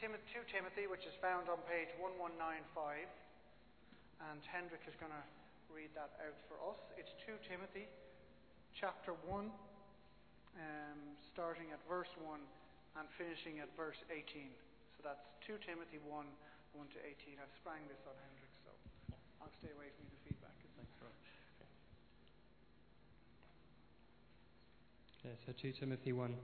Timothy, which is found on page 1195, and Hendrik is going to read that out for us. It's 2 Timothy, chapter 1, starting at verse 1 and finishing at verse 18. So that's 2 Timothy 1, 1 to 18. I've sprang this on Hendrik, so I'll stay away from the feedback. Thanks, Rob. Okay, so 2 Timothy 1.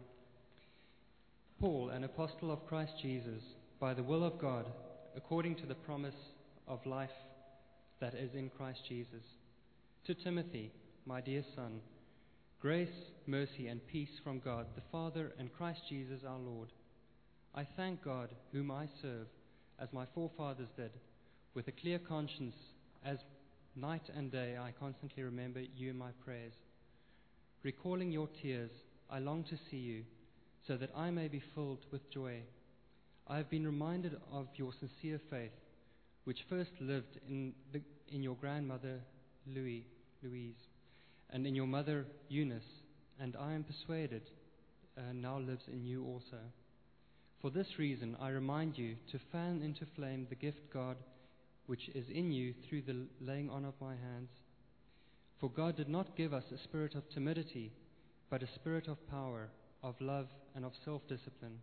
Paul, an apostle of Christ Jesus, by the will of God, according to the promise of life that is in Christ Jesus. To Timothy, my dear son, grace, mercy, and peace from God, the Father, and Christ Jesus our Lord. I thank God, whom I serve, as my forefathers did, with a clear conscience, as night and day I constantly remember you in my prayers. Recalling your tears, I long to see you, so that I may be filled with joy. I have been reminded of your sincere faith, which first lived in your grandmother Louise, and in your mother Eunice, and I am persuaded now lives in you also. For this reason I remind you to fan into flame the gift God which is in you through the laying on of my hands. For God did not give us a spirit of timidity, but a spirit of power, of love, and of self-discipline.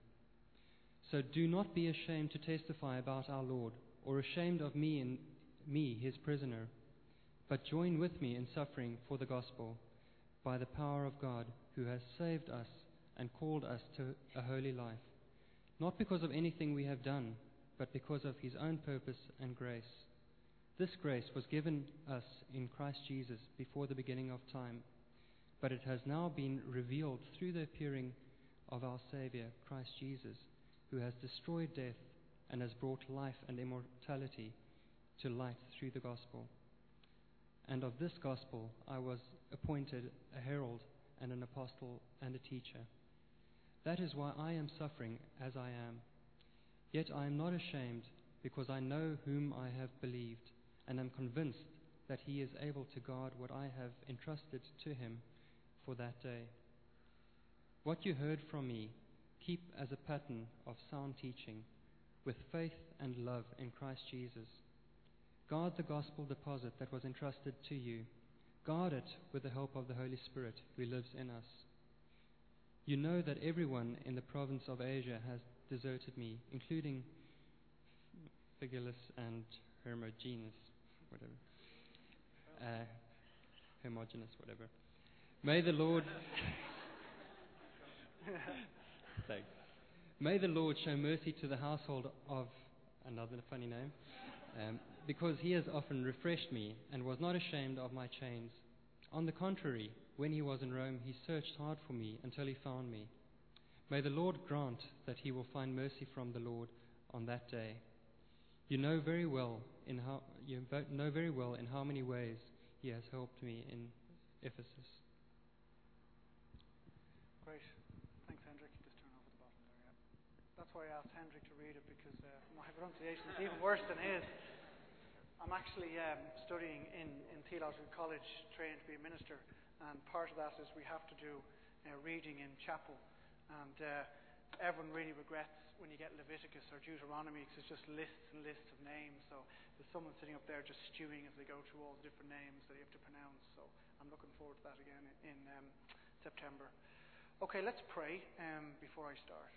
So do not be ashamed to testify about our Lord, or ashamed of me, his prisoner, but join with me in suffering for the gospel, by the power of God, who has saved us and called us to a holy life, not because of anything we have done, but because of his own purpose and grace. This grace was given us in Christ Jesus before the beginning of time, but it has now been revealed through the appearing of our Saviour, Christ Jesus, who has destroyed death and has brought life and immortality to light through the gospel. And of this gospel I was appointed a herald and an apostle and a teacher. That is why I am suffering as I am. Yet I am not ashamed, because I know whom I have believed, and am convinced that he is able to guard what I have entrusted to him for that day. What you heard from me, keep as a pattern of sound teaching, with faith and love in Christ Jesus. Guard the gospel deposit that was entrusted to you. Guard it with the help of the Holy Spirit who lives in us. You know that everyone in the province of Asia has deserted me, including Phygellus and Hermogenes, whatever. Hermogenes, whatever. May the Lord thanks. May the Lord show mercy to the household of another funny name, because he has often refreshed me and was not ashamed of my chains. On the contrary, when he was in Rome, he searched hard for me until he found me. May the Lord grant that he will find mercy from the Lord on that day. You know very well in how many ways he has helped me in Ephesus. Great. Thanks, Hendrik. Just turn over the bottom there. Yeah. That's why I asked Hendrik to read it, because my pronunciation is even worse than his. I'm actually studying in Theological College, trained to be a minister, and part of that is we have to do reading in chapel. And everyone really regrets when you get Leviticus or Deuteronomy, because it's just lists and lists of names. So there's someone sitting up there just stewing as they go through all the different names that you have to pronounce. So I'm looking forward to that again in September. Okay, let's pray before I start.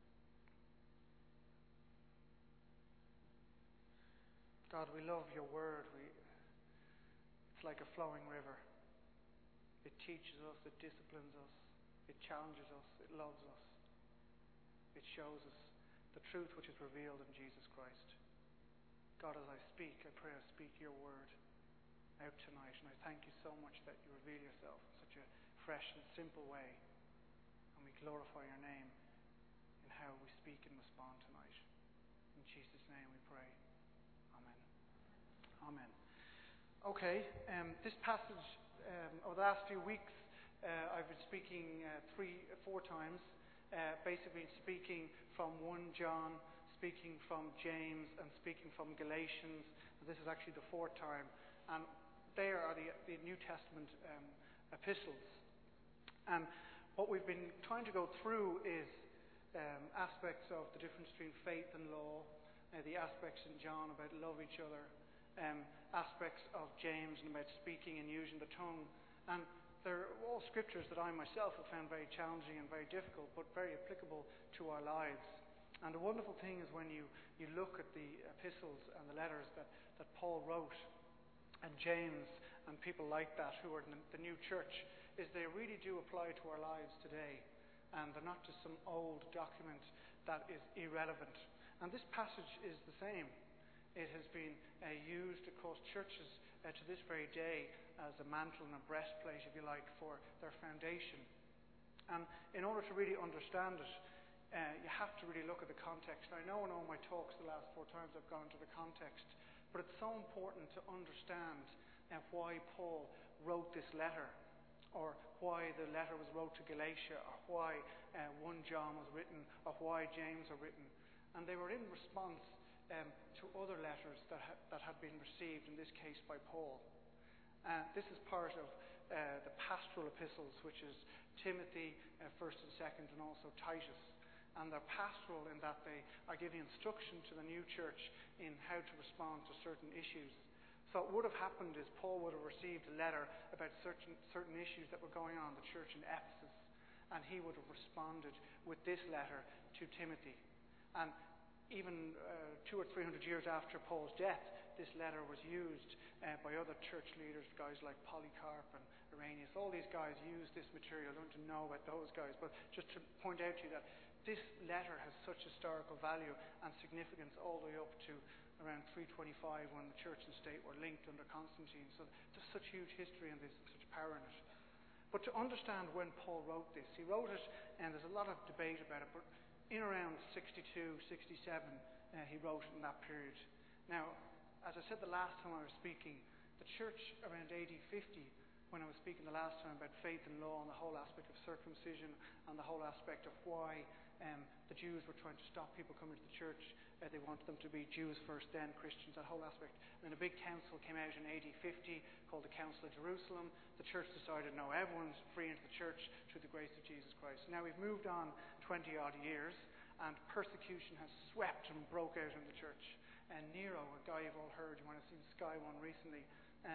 God, we love your word. It's like a flowing river. It teaches us, it disciplines us, it challenges us, it loves us. It shows us the truth which is revealed in Jesus Christ. God, as I speak, I pray I speak your word out tonight, and I thank you so much that you reveal yourself in such a fresh and simple way, and we glorify your name in how we speak and respond tonight. In Jesus' name we pray. Amen. Amen. Okay, this passage, over the last few weeks, I've been speaking 4 times, basically speaking from 1 John, speaking from James, and speaking from Galatians. And this is actually the 4th time. And there are the New Testament epistles. And what we've been trying to go through is aspects of the difference between faith and law, the aspects in John about love each other, aspects of James and about speaking and using the tongue. And they're all scriptures that I myself have found very challenging and very difficult, but very applicable to our lives. And the wonderful thing is when you look at the epistles and the letters that Paul wrote, and James and people like that who are in the new church, is they really do apply to our lives today. And they're not just some old document that is irrelevant. And this passage is the same. It has been used across churches to this very day as a mantle and a breastplate, if you like, for their foundation. And in order to really understand it, you have to really look at the context. I know in all my talks the last 4 times I've gone into the context, but it's so important to understand why Paul wrote this letter, or why the letter was wrote to Galatia, or why 1 John was written, or why James are written. And they were in response to other letters that had been received, in this case by Paul. This is part of the pastoral epistles, which is Timothy, 1st and 2nd, and also Titus. And they're pastoral in that they are giving instruction to the new church in how to respond to certain issues. So what would have happened is Paul would have received a letter about certain issues that were going on in the church in Ephesus, and he would have responded with this letter to Timothy. And even 200 or 300 years after Paul's death, this letter was used by other church leaders, guys like Polycarp and Irenaeus. All these guys used this material. I don't know about those guys, but just to point out to you that this letter has such historical value and significance all the way up to around 325 when the church and state were linked under Constantine. So there's such huge history in this and such power in it. But to understand when Paul wrote this, he wrote it, and there's a lot of debate about it, but in around 62, 67, he wrote in that period. Now, as I said the last time I was speaking, the church around AD 50, when I was speaking the last time about faith and law and the whole aspect of circumcision and the whole aspect of why the Jews were trying to stop people coming to the church. They wanted them to be Jews first, then Christians, that whole aspect. And then a big council came out in AD 50 called the Council of Jerusalem. The church decided, no, everyone's free into the church through the grace of Jesus Christ. Now we've moved on 20-odd years, and persecution has swept and broke out in the church. And Nero, a guy you've all heard, you might have seen Sky One recently,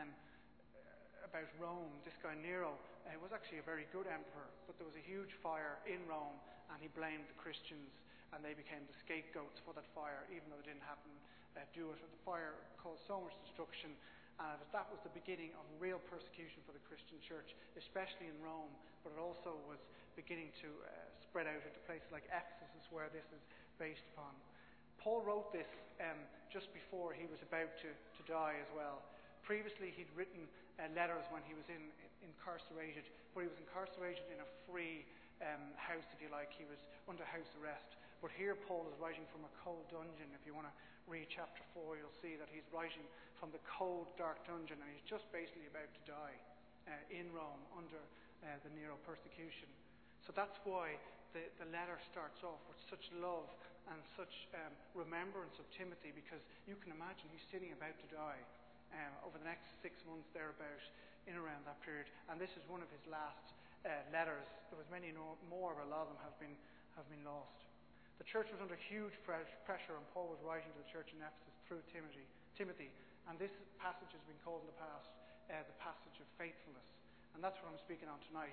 about Rome. This guy Nero was actually a very good emperor, but there was a huge fire in Rome, and he blamed the Christians, and they became the scapegoats for that fire, even though it didn't happen do it. The fire caused so much destruction, and that was the beginning of real persecution for the Christian church, especially in Rome, but it also was beginning to spread out into places like Ephesus, where this is based upon. Paul wrote this just before he was about to die as well. Previously, he'd written letters when he was incarcerated, but he was incarcerated in a free house, if you like. He was under house arrest. But here Paul is writing from a cold dungeon. If you want to read chapter 4, you'll see that he's writing from the cold, dark dungeon, and he's just basically about to die in Rome under the Nero persecution. So that's why the letter starts off with such love and such remembrance of Timothy, because you can imagine he's sitting about to die over the next 6 months thereabout, in around that period. And this is one of his last letters. There was many more, but a lot of them have been lost. The church was under huge pressure, and Paul was writing to the church in Ephesus through Timothy. And this passage has been called in the past the passage of faithfulness. And that's what I'm speaking on tonight.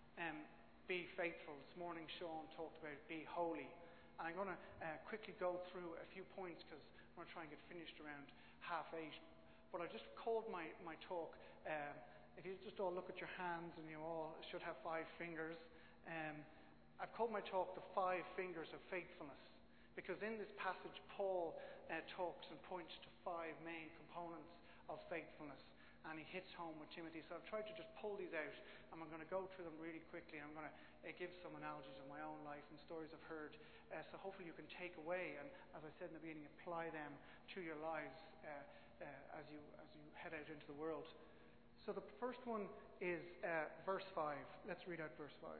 Be faithful. This morning Sean talked about be holy. And I'm going to quickly go through a few points, because I'm going to try and get finished around 8:30. But I just called my talk, if you just all look at your hands, and you all should have 5 fingers, I've called my talk the 5 fingers of faithfulness, because in this passage Paul talks and points to 5 main components of faithfulness, and he hits home with Timothy. So I've tried to just pull these out, and I'm going to go through them really quickly. I'm going to give some analogies of my own life and stories I've heard, so hopefully you can take away, and as I said in the beginning, apply them to your lives as you head out into the world. So the first one is verse 5. Let's read out verse 5.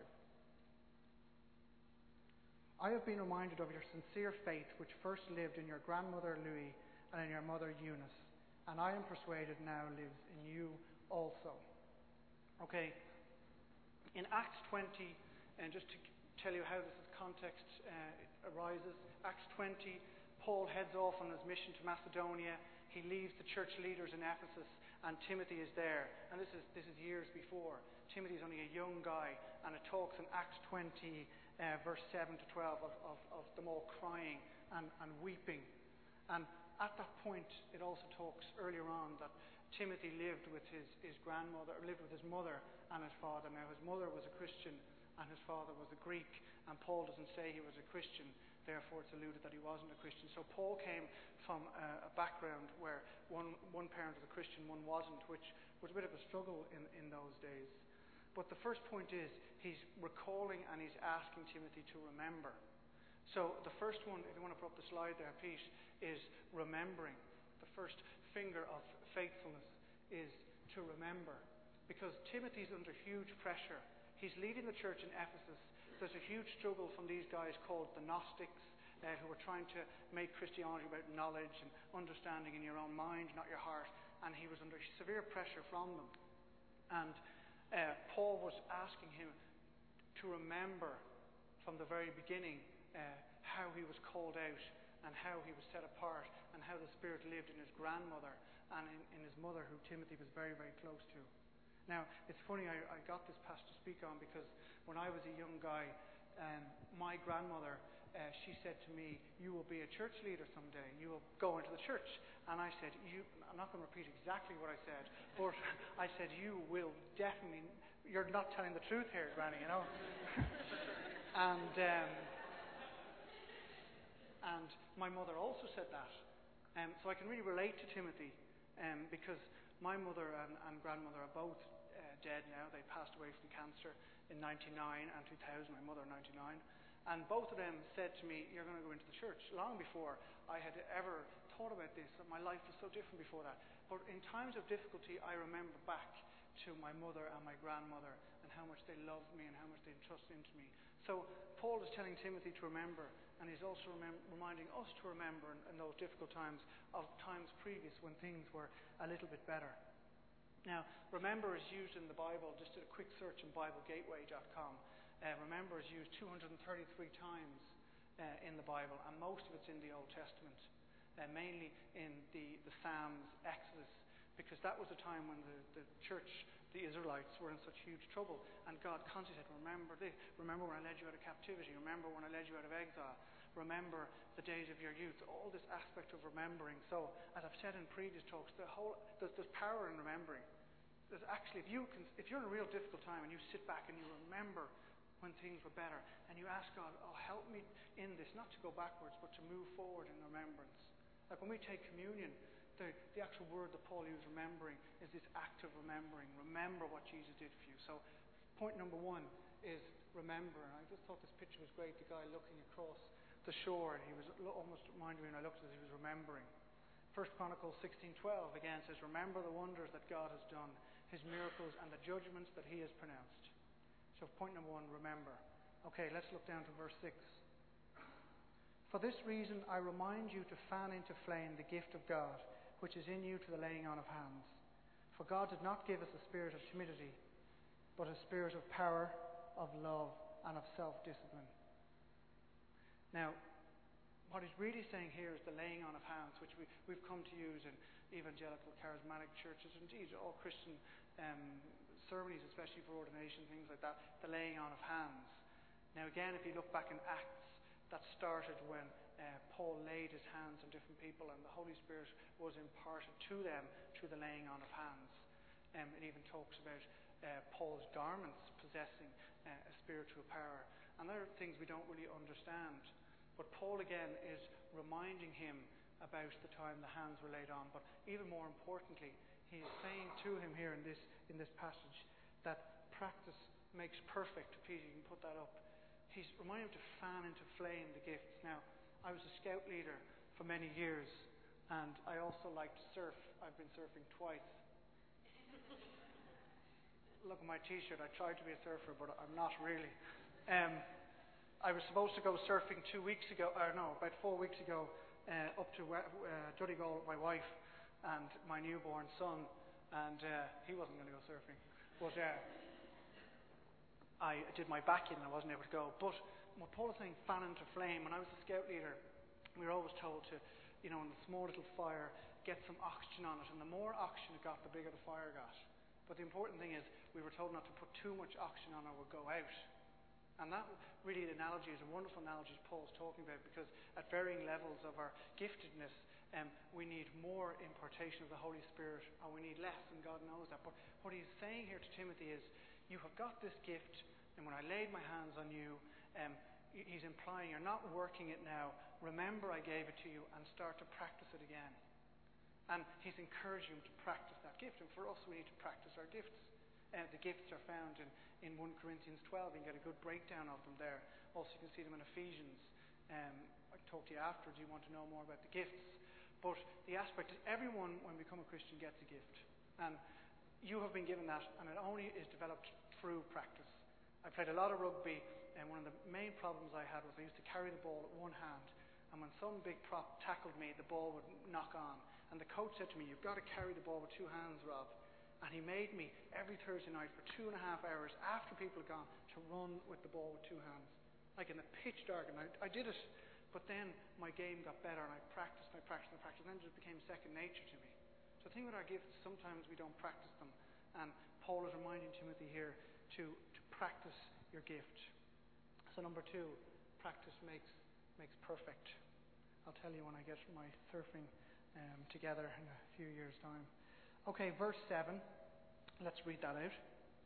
I have been reminded of your sincere faith, which first lived in your grandmother Louis and in your mother Eunice, and I am persuaded now lives in you also. Okay, in Acts 20, and just to tell you how this is context arises. Acts 20, Paul heads off on his mission to Macedonia. He leaves the church leaders in Ephesus, and Timothy is there. And this is years before. Timothy is only a young guy, and it talks in Acts 20, verse 7 to 12, of them all crying and weeping. And at that point, it also talks earlier on that Timothy lived with his grandmother, lived with his mother and his father. Now, his mother was a Christian and his father was a Greek, and Paul doesn't say he was a Christian, therefore it's alluded that he wasn't a Christian. So Paul came from a background where one parent was a Christian, one wasn't, which was a bit of a struggle in those days. But the first point is he's recalling and he's asking Timothy to remember. So the first one, if you want to put up the slide there, Pete, is remembering. The first finger of faithfulness is to remember. Because Timothy's under huge pressure. He's leading the church in Ephesus. There's a huge struggle from these guys called the Gnostics, who were trying to make Christianity about knowledge and understanding in your own mind, not your heart. And he was under severe pressure from them. And Paul was asking him to remember from the very beginning how he was called out and how he was set apart and how the Spirit lived in his grandmother and in his mother, who Timothy was very, very close to. Now, it's funny, I got this passage to speak on because when I was a young guy, my grandmother, she said to me, "You will be a church leader someday. You will go into the church." And I said, I'm not going to repeat exactly what I said, but I said, "You will definitely, you're not telling the truth here, Granny, you know." And my mother also said that. So I can really relate to Timothy because my mother and grandmother are both dead now. They passed away from cancer in 99 and 2000, my mother in 99. And both of them said to me, "You're going to go into the church," long before I had ever thought about this. My life was so different before that. But in times of difficulty, I remember back to my mother and my grandmother and how much they loved me and how much they entrusted into me. So Paul is telling Timothy to remember, and he's also reminding us to remember in those difficult times of times previous when things were a little bit better. Now, remember is used in the Bible. Just did a quick search on BibleGateway.com. Remember is used 233 times in the Bible, and most of it's in the Old Testament, mainly in the Psalms, Exodus, because that was a time when the church, the Israelites, were in such huge trouble, and God constantly said, "Remember this. Remember when I led you out of captivity. Remember when I led you out of exile. Remember the days of your youth." All this aspect of remembering. So, as I've said in previous talks, there's power in remembering. There's actually, if you're in a real difficult time and you sit back and you remember when things were better, and you ask God, "Oh, help me in this, not to go backwards, but to move forward in remembrance." Like when we take communion, the actual word that Paul used, remembering, is this act of remembering. Remember what Jesus did for you. So point number one is remember. And I just thought this picture was great, the guy looking across the shore, and he was almost reminded me when I looked at it, he was remembering. 1 Chronicles 16:12 again says, "Remember the wonders that God has done, his miracles and the judgments that he has pronounced." So point number one, remember. Okay, let's look down to verse 6. "For this reason I remind you to fan into flame the gift of God, which is in you to the laying on of hands. For God did not give us a spirit of timidity, but a spirit of power, of love, and of self-discipline." Now, what he's really saying here is the laying on of hands, which we've come to use in evangelical, charismatic churches, indeed all Christian ceremonies, especially for ordination, things like that, the laying on of hands. Now again, if you look back in Acts, that started when Paul laid his hands on different people and the Holy Spirit was imparted to them through the laying on of hands. It even talks about Paul's garments possessing a spiritual power. And there are things we don't really understand. But Paul again is reminding him about the time the hands were laid on. But even more importantly, he is saying to him here in this passage that practice makes perfect. Peter, you can put that up. He's reminding him to fan into flame the gifts. Now, I was a scout leader for many years, and I also like to surf. I've been surfing twice. Look at my T-shirt. I tried to be a surfer, but I'm not really. I was supposed to go surfing about 4 weeks ago, up to Donegal with my wife and my newborn son, and he wasn't going to go surfing. But I did my back in and I wasn't able to go. But what Paul is saying, fan into flame. When I was a scout leader, we were always told to, in the small little fire, get some oxygen on it. And the more oxygen it got, the bigger the fire got. But the important thing is, we were told not to put too much oxygen on or it would go out. And that really, the analogy is a wonderful analogy Paul's talking about, because at varying levels of our giftedness, we need more impartation of the Holy Spirit, or we need less, and God knows that. But what he's saying here to Timothy is, you have got this gift, and when I laid my hands on you, he's implying you're not working it now. Remember I gave it to you, and start to practice it again. And he's encouraging him to practice that gift. And for us, we need to practice our gifts. The gifts are found in 1 Corinthians 12. You can get a good breakdown of them there. Also, you can see them in Ephesians. I can talk to you after. Do you want to know more about the gifts? But the aspect is, everyone, when we become a Christian, gets a gift. And you have been given that, and it only is developed through practice. I played a lot of rugby, and one of the main problems I had was I used to carry the ball at one hand. And when some big prop tackled me, the ball would knock on. And the coach said to me, you've got to carry the ball with two hands, Rob. And he made me, every Thursday night for 2.5 hours after people had gone, to run with the ball with two hands. Like in the pitch dark. And I did it. But then my game got better, and I practiced, and then it just became second nature to me. So the thing with our gifts, sometimes we don't practice them. And Paul is reminding Timothy here to practice your gift. So number 2, practice makes perfect. I'll tell you when I get my surfing together in a few years' time. Okay, verse 7. Let's read that out.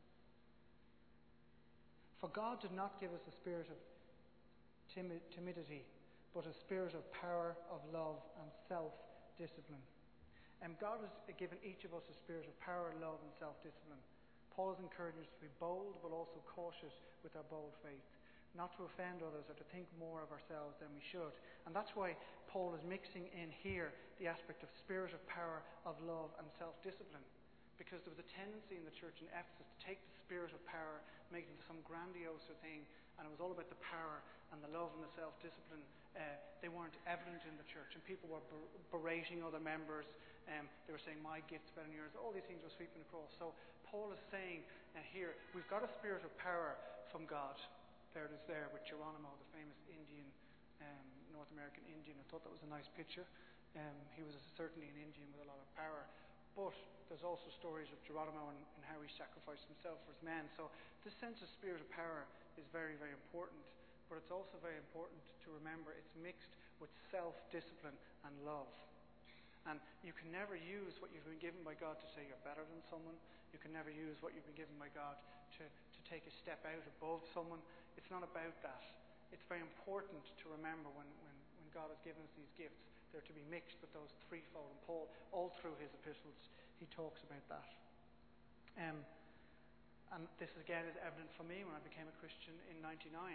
For God did not give us a spirit of timidity, but a spirit of power, of love, and self-discipline. And God has given each of us a spirit of power, love, and self-discipline. Paul is encouraging us to be bold, but also cautious with our bold faith. Not to offend others or to think more of ourselves than we should. And that's why Paul is mixing in here the aspect of spirit of power, of love, and self-discipline. Because there was a tendency in the church in Ephesus to take the spirit of power, make it into some grandiose thing, and it was all about the power and the love and the self-discipline. They weren't evident in the church, and people were berating other members. They were saying, my gift's better than yours. All these things were sweeping across. So Paul is saying here, we've got a spirit of power from God. There it is there with Geronimo, the famous Indian, North American Indian. I thought that was a nice picture. He was certainly an Indian with a lot of power. But there's also stories of Geronimo and how he sacrificed himself for his men. So this sense of spirit of power is very, very important. But it's also very important to remember it's mixed with self-discipline and love. And you can never use what you've been given by God to say you're better than someone. You can never use what you've been given by God to take a step out above someone. It's not about that. It's very important to remember when God has given us these gifts, they're to be mixed with those threefold. And Paul, all through his epistles, he talks about that. And this again is evident for me when I became a Christian in '99.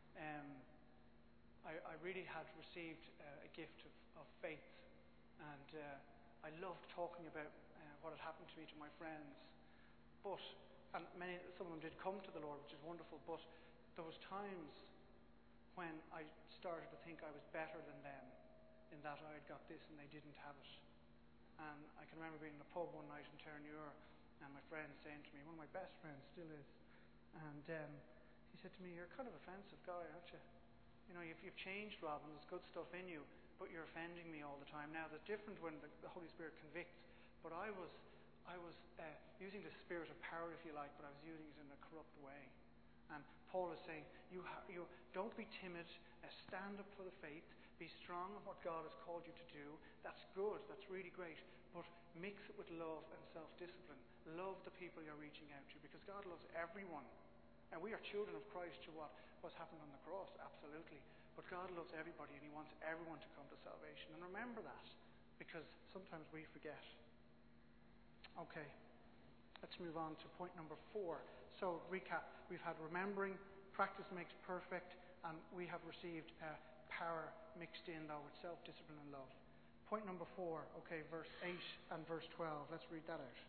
I really had received a gift of faith, and I loved talking about what had happened to me to my friends. And some of them did come to the Lord, which is wonderful. But there was times when I started to think I was better than them, in that I had got this and they didn't have it. And I can remember being in a pub one night in Terranure, and my friend saying to me, one of my best friends still is, and he said to me, you're kind of offensive guy, aren't you? You know, you've changed, Rob, and there's good stuff in you, but you're offending me all the time. Now, there's different when the Holy Spirit convicts, but I was using the spirit of power, if you like, but I was using it in a corrupt way. And Paul is saying, you don't be timid, stand up for the faith, be strong in what God has called you to do. That's good, that's really great, but mix it with love and self-discipline. Love the people you're reaching out to, because God loves everyone. And we are children of Christ to what's happened on the cross, absolutely. But God loves everybody, and he wants everyone to come to salvation. And remember that, because sometimes we forget. Okay. Let's move on to point number 4. So, recap. We've had remembering, practice makes perfect, and we have received power mixed in, though, with self-discipline and love. Point number 4, okay, verse 8 and verse 12. Let's read that out.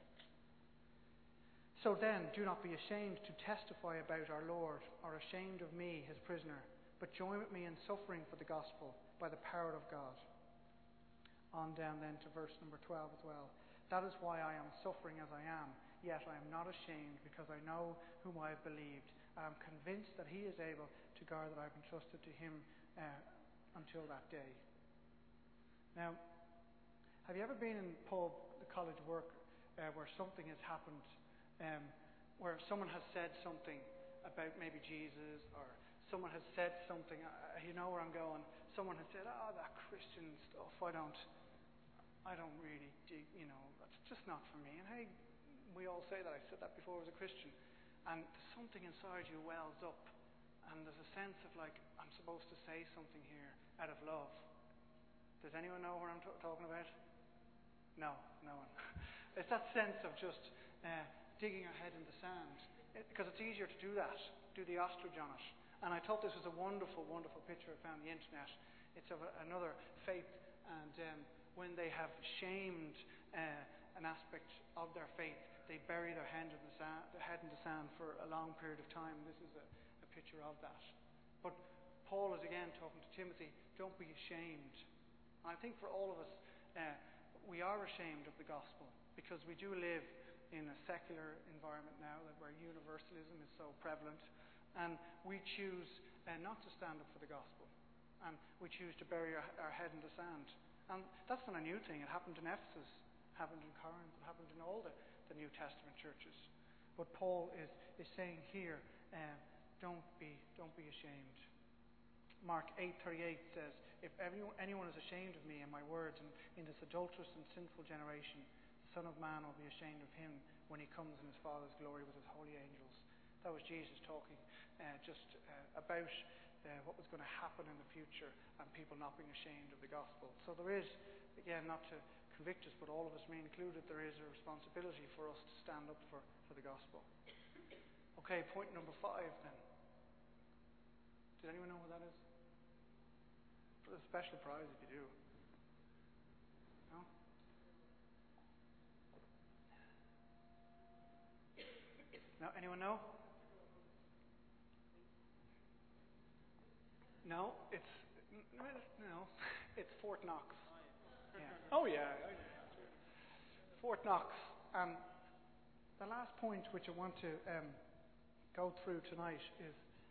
So then, do not be ashamed to testify about our Lord, or ashamed of me, his prisoner, but join with me in suffering for the gospel by the power of God. On down then to verse number 12 as well. That is why I am suffering as I am, yet I am not ashamed, because I know whom I have believed. I am convinced that he is able to guard that I've entrusted to him until that day. Now, have you ever been in the college work, where something has happened, where someone has said something about maybe Jesus, or someone has said something, you know where I'm going, someone has said, that Christian stuff, I don't really dig, that's just not for me. And hey, we all say that. I said that before I was a Christian. And something inside you wells up, and there's a sense of like, I'm supposed to say something here out of love. Does anyone know what I'm talking about? No one. It's that sense of just digging your head in the sand, because it's easier to do that, do the ostrich on it. And I thought this was a wonderful, wonderful picture I found on the internet. It's of another faith, and when they have shamed an aspect of their faith, they bury their head in the sand for a long period of time. This is a picture of that. But Paul is again talking to Timothy, don't be ashamed. And I think for all of us, we are ashamed of the gospel, because we do live in a secular environment now where universalism is so prevalent, and we choose not to stand up for the gospel, and we choose to bury our head in the sand. And that's not a new thing. It happened in Ephesus, it happened in Corinth, it happened in all the New Testament churches. But Paul is saying here, don't be ashamed. Mark 8:38 says, if anyone is ashamed of me and my words in this adulterous and sinful generation, the Son of Man will be ashamed of him when he comes in his Father's glory with his holy angels. That was Jesus talking about what was going to happen in the future, and people not being ashamed of the gospel. So there is, again, not to convict us, but all of us, me included, there is a responsibility for us to stand up for the gospel. Okay, point number 5 then. Does anyone know what that is? For a special prize if you do. No? No? Anyone know? No, it's Fort Knox. Yeah. Oh yeah, Fort Knox. The last point which I want to go through tonight is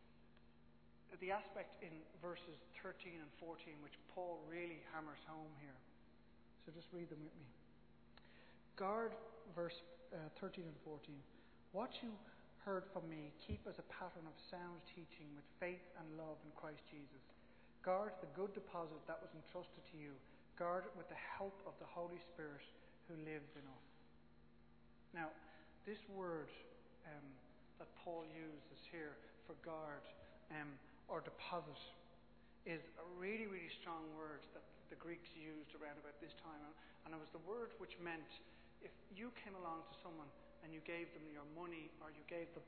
the aspect in verses 13 and 14 which Paul really hammers home here. So just read them with me. Guard verse 13 and 14. What you heard from me, keep as a pattern of sound teaching with faith and love in Christ Jesus. Guard the good deposit that was entrusted to you. Guard it with the help of the Holy Spirit who lives in us. Now, this word that Paul uses here for guard or deposit is a really, really strong word that the Greeks used around about this time. And it was the word which meant if you came along to someone and you gave them your money, or you gave them,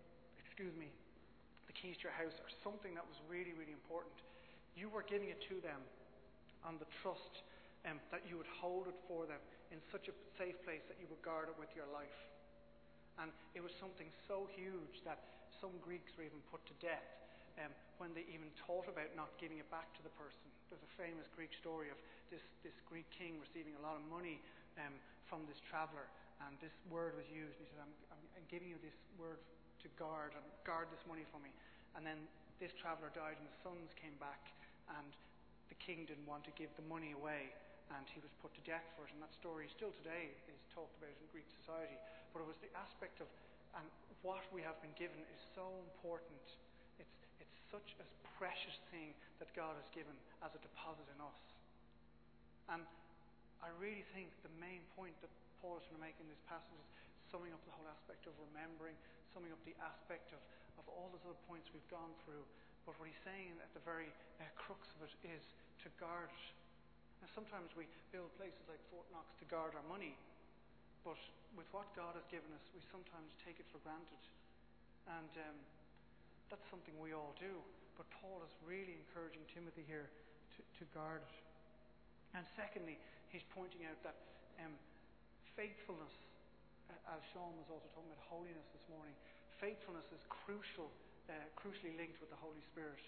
the keys to your house, or something that was really, really important, you were giving it to them on the trust that you would hold it for them in such a safe place that you would guard it with your life. And it was something so huge that some Greeks were even put to death when they even thought about not giving it back to the person. There's a famous Greek story of this Greek king receiving a lot of money from this traveller, and this word was used, and he said, I'm giving you this word to guard this money for me. And then this traveller died, and the sons came back, and the king didn't want to give the money away, and he was put to death for it. And that story still today is talked about in Greek society. But it was the aspect of, and what we have been given is so important. It's such a precious thing that God has given as a deposit in us. And I really think the main point that Paul is trying to make in this passage is summing up the whole aspect of remembering, summing up the aspect of all those other points we've gone through. But what he's saying at the very crux of it is to guard. Now, sometimes we build places like Fort Knox to guard our money, but with what God has given us, we sometimes take it for granted. And that's something we all do. But Paul is really encouraging Timothy here to guard it. And secondly, he's pointing out that faithfulness, as Sean was also talking about holiness this morning, faithfulness is crucially linked with the Holy Spirit.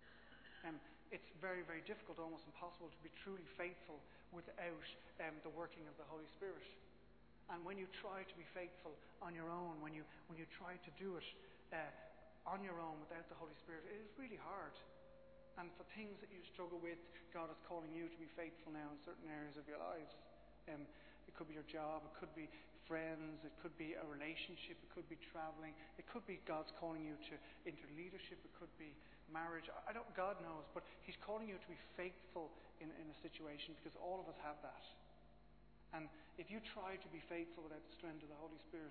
It's very, very difficult, almost impossible, to be truly faithful without the working of the Holy Spirit. And when you try to be faithful on your own, when you try to do it on your own without the Holy Spirit, it is really hard. And for things that you struggle with, God is calling you to be faithful now in certain areas of your lives. It could be your job, it could be friends, it could be a relationship, it could be travelling, it could be God's calling you into leadership, it could be marriage. God knows, but He's calling you to be faithful in a situation, because all of us have that. And if you try to be faithful without the strength of the Holy Spirit,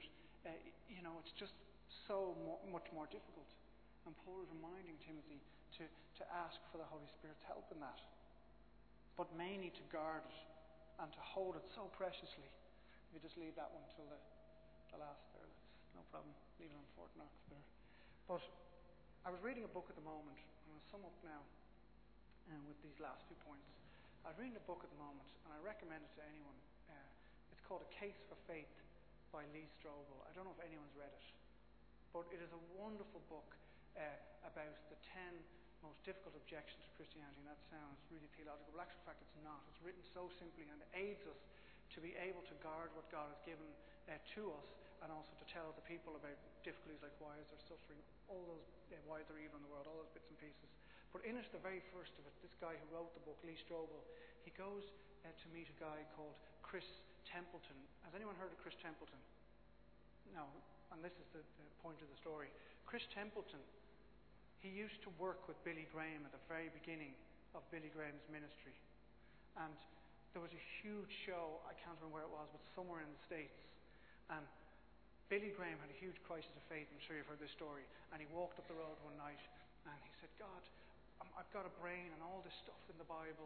it's just so much more difficult. And Paul is reminding Timothy to ask for the Holy Spirit's help in that, but mainly to guard it and to hold it so preciously. If you just leave that one till the last there, that's no problem. Leave it on Fort Knox there. But I was reading a book at the moment, and I'll sum up now with these last 2 points. I'm reading a book at the moment, and I recommend it to anyone. It's called A Case for Faith by Lee Strobel. I don't know if anyone's read it, but it is a wonderful book about the 10 most difficult objections to Christianity. And that sounds really theological, but actually, in fact, it's not. It's written so simply, and it aids us to be able to guard what God has given to us, and also to tell other people about difficulties like why is there suffering, all those why is there evil in the world, all those bits and pieces. But in it, the very first of it, this guy who wrote the book, Lee Strobel, he goes to meet a guy called Chris Templeton. Has anyone heard of Chris Templeton? No. And this is the point of the story. Chris Templeton, he used to work with Billy Graham at the very beginning of Billy Graham's ministry. And there was a huge show, I can't remember where it was, but somewhere in the States. And Billy Graham had a huge crisis of faith. I'm sure you've heard this story. And he walked up the road one night and he said, God, I've got a brain and all this stuff in the Bible.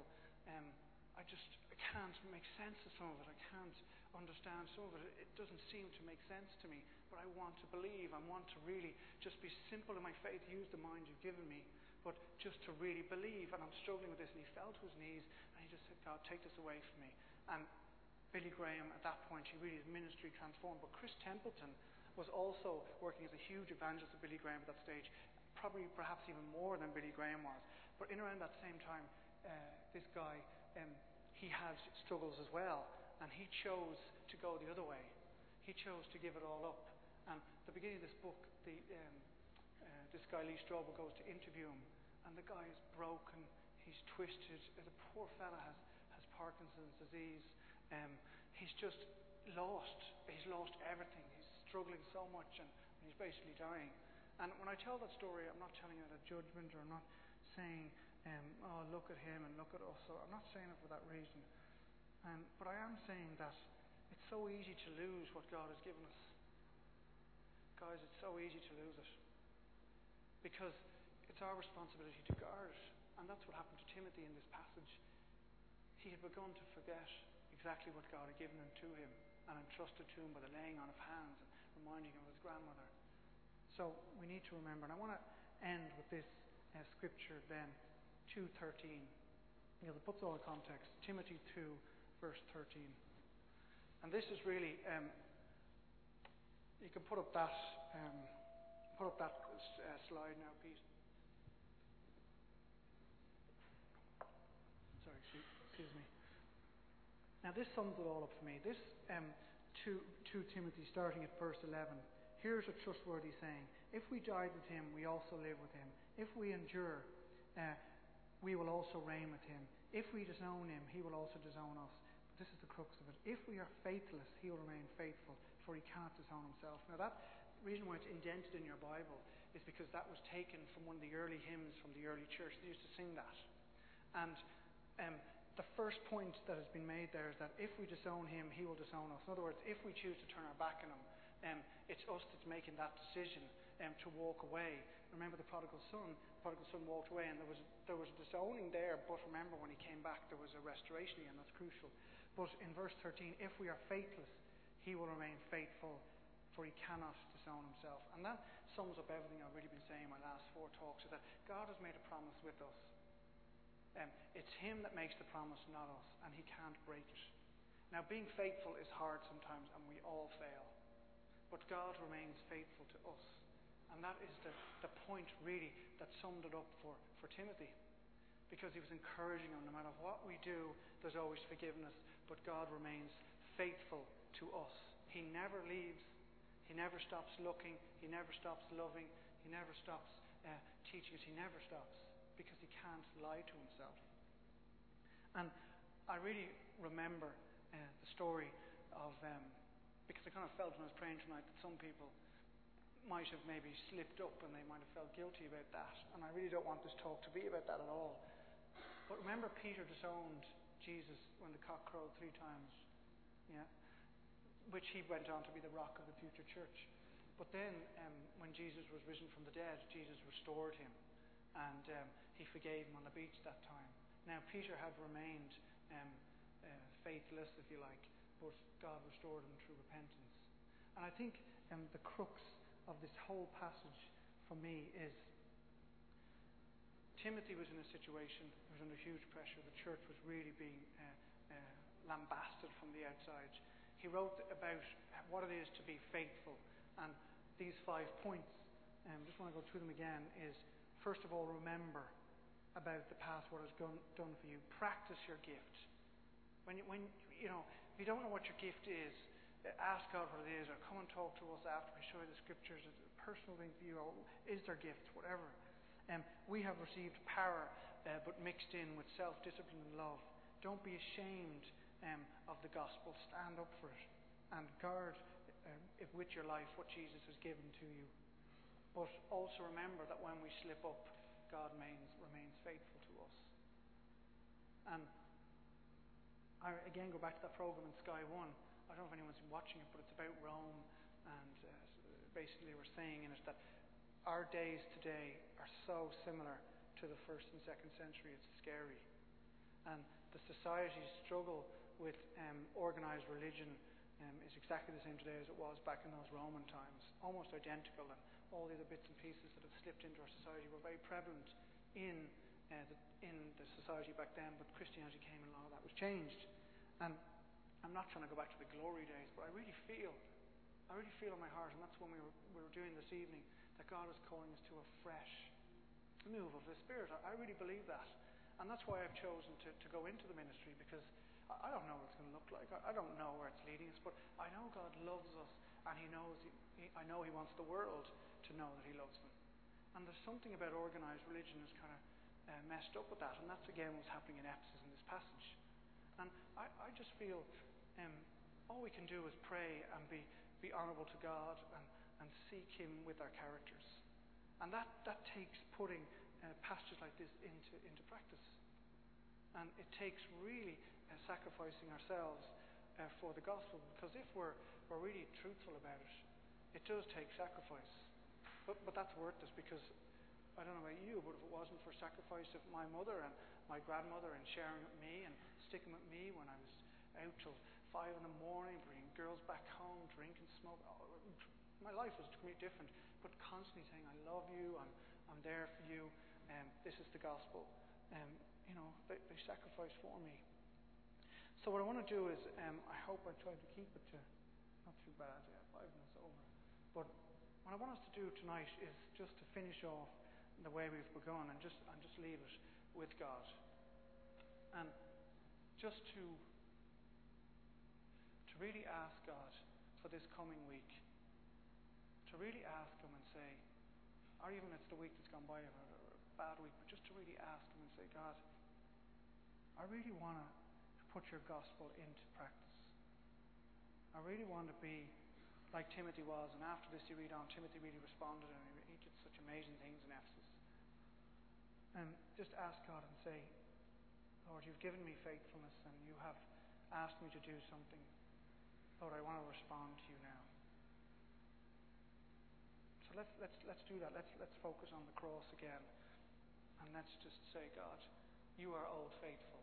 I can't make sense of some of it. I can't understand some of it. It doesn't seem to make sense to me. But I want to believe. I want to really just be simple in my faith, use the mind you've given me, but just to really believe. And I'm struggling with this. And he fell to his knees and he just said, God, take this away from me. And Billy Graham, at that point, his ministry transformed. But Chris Templeton was also working as a huge evangelist of Billy Graham at that stage, perhaps even more than Billy Graham was. But in around that same time, this guy, he had struggles as well, and he chose to go the other way. He chose to give it all up. And at the beginning of this book, this guy Lee Strobel goes to interview him, and the guy is broken, he's twisted. The poor fella has Parkinson's disease. He's just lost. He's lost everything. He's struggling so much, and he's basically dying. And when I tell that story, I'm not telling it a judgment, or I'm not saying, oh, look at him and look at us. So I'm not saying it for that reason. But I am saying that it's so easy to lose what God has given us. Guys, it's so easy to lose it. Because it's our responsibility to guard it. And that's what happened to Timothy in this passage. He had begun to forget exactly what God had given to him and entrusted to him by the laying on of hands and reminding him of his grandmother. So we need to remember. And I want to end with this scripture then, 2:13. Because it puts all in context. Timothy 2, verse 13. And this is really, you can put up that slide now, Pete. Sorry, excuse me. Now this sums it all up for me. This 2 Timothy, starting at verse 11. Here's a trustworthy saying: if we died with him, we also live with him. If we endure, we will also reign with him. If we disown him, he will also disown us. But this is the crux of it. If we are faithless, he will remain faithful, for he cannot disown himself. Now that reason why it's indented in your Bible is because that was taken from one of the early hymns from the early church. They used to sing that. And the first point that has been made there is that if we disown him, he will disown us. In other words, if we choose to turn our back on him, it's us that's making that decision to walk away. Remember the prodigal son? The prodigal son walked away, and there was disowning there, but remember when he came back there was a restoration again. That's crucial. But in verse 13, if we are faithless, he will remain faithful, for he cannot disown himself. And that sums up everything I've really been saying in my last 4 talks, is that God has made a promise with us. It's him that makes the promise, not us, and he can't break it. Now, being faithful is hard sometimes, and we all fail. But God remains faithful to us. And that is the point, really, that summed it up for Timothy. Because he was encouraging him, no matter what we do, there's always forgiveness. But God remains faithful to us. He never leaves. He never stops looking. He never stops loving. He He never stops teaching us. He never stops because he can't lie to himself. And I really remember the story of, because I kind of felt when I was praying tonight that some people might have maybe slipped up and they might have felt guilty about that. And I really don't want this talk to be about that at all. But remember, Peter disowned Jesus when the cock crowed 3 times, which he went on to be the rock of the future church. But then, when Jesus was risen from the dead, Jesus restored him, and he forgave him on the beach that time. Now, Peter had remained faithless, if you like, but God restored him through repentance. And I think the crux of this whole passage for me is Timothy was in a situation, he was under huge pressure. The church was really being lambasted from the outside. He wrote about what it is to be faithful, and these 5 points, I just want to go through them again, is first of all, remember about the past, what has done for you. Practice your gift. When if you don't know what your gift is, ask God what it is, or come and talk to us after we show you the scriptures. It's a personal thing for you, or is there gift, whatever. We have received power, but mixed in with self-discipline and love. Don't be ashamed of the gospel. Stand up for it, and guard with your life what Jesus has given to you. But also remember that when we slip up, God remains faithful to us. And I again go back to that program in Sky One. I don't know if anyone's been watching it, but it's about Rome, and basically we're saying in it that our days today are so similar to the 1st and 2nd century. It's scary. And the society's struggle with organised religion is exactly the same today as it was back in those Roman times, almost identical, and all the other bits and pieces that have slipped into our society were very prevalent in the society back then, but Christianity came and all that was changed. And I'm not trying to go back to the glory days, but I really feel in my heart, and that's when we were doing this evening, that God is calling us to a fresh move of the Spirit. I really believe that. And that's why I've chosen to go into the ministry, because I don't know what it's going to look like. I don't know where it's leading us, but I know God loves us, and He knows. I know He wants the world to know that He loves them. And there's something about organised religion that's kind of messed up with that, and that's again what's happening in Ephesus in this passage. And I just feel all we can do is pray and be honourable to God and seek Him with our characters, and that takes putting passages like this into practice. And it takes really sacrificing ourselves for the gospel, because if we're really truthful about it, it does take sacrifice. But that's worth it, because I don't know about you, but if it wasn't for sacrifice of my mother and my grandmother and sharing with me and sticking with me when I was out till 5 in the morning, bringing girls back home, drinking, smoke, my life was completely different. But constantly saying, I love you, I'm there for you, this is the gospel. They sacrificed for me. So what I want to do is, I hope I try to keep it to not too bad, 5 minutes over. But what I want us to do tonight is just to finish off the way we've begun, and just leave it with God, and just to really ask God for this coming week, to really ask Him and say, or even it's the week that's gone by, or a bad week, but just to really ask Him and say, God, I really want to put your gospel into practice. I really want to be like Timothy was, and after this you read on, Timothy really responded, and he did such amazing things in Ephesus. And just ask God and say, Lord, you've given me faithfulness, and you have asked me to do something. Lord, I want to respond to you now. So let's do that. Let's focus on the cross again, and let's just say, God, you are old faithful.